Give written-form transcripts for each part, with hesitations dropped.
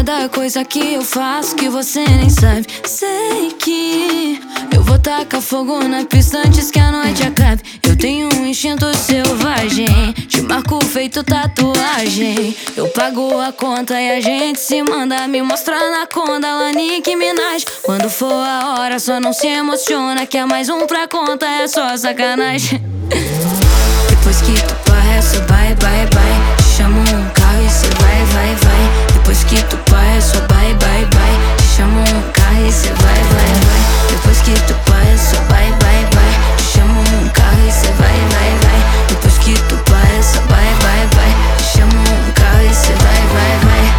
cada coisa que eu faço que você nem sabe. Sei que eu vou tacar fogo na pista antes que a noite acabe. Eu tenho um instinto selvagem, te marco feito tatuagem. Eu pago a conta e a gente se manda. Me mostra na conta, lá Nicki Minaj. Quando for a hora só não se emociona, que é mais um pra conta, é só sacanagem. Depois que tu parece, bye, bye, bye. Te chamo um carro e cê vai, vai, vai. Depois que tu parece, bye, bye, bye. Te chamo um carro e cê vai, vai, vai. Depois que tu parece, bye, bye, bye. Te chamo um carro e cê vai, vai, vai. Depois que tu parece, bye, bye, bye. Te chamo um carro e cê vai, vai, vai.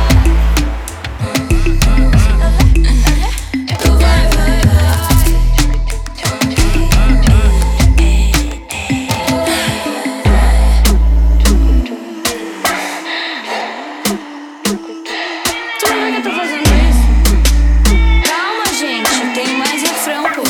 Tu vai, vai, vai. Tu não é que tá fazendo isso? Calma, gente, tem mais refrão, pô.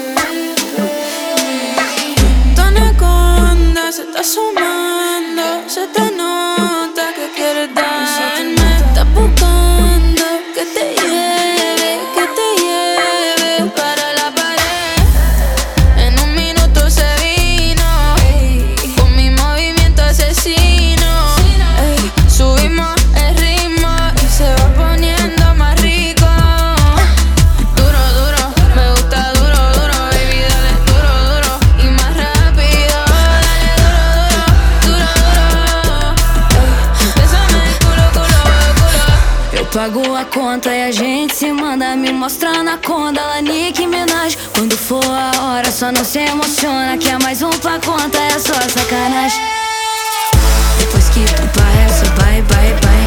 Tô na onda, cê tá sumando. Cê tá nota que quiere darme. Tá buscando que te lleve para la pared. En un minuto se vino con mi movimiento asesino. Ey, subimos el ritmo y se va poniendo más rico. Duro, duro, me gusta duro, duro. Baby, dale duro, duro y más rápido. Dale duro, duro, duro, duro. Ey, bésame el culo, culo, culo. Eu pago a conta e a gente se manda. Me mostra na conta, lá Nicki Minaj. Quando for a hora só não se emociona, que é mais um pra conta, é só sacanagem. Depois que tu parece, bye, bye, bye.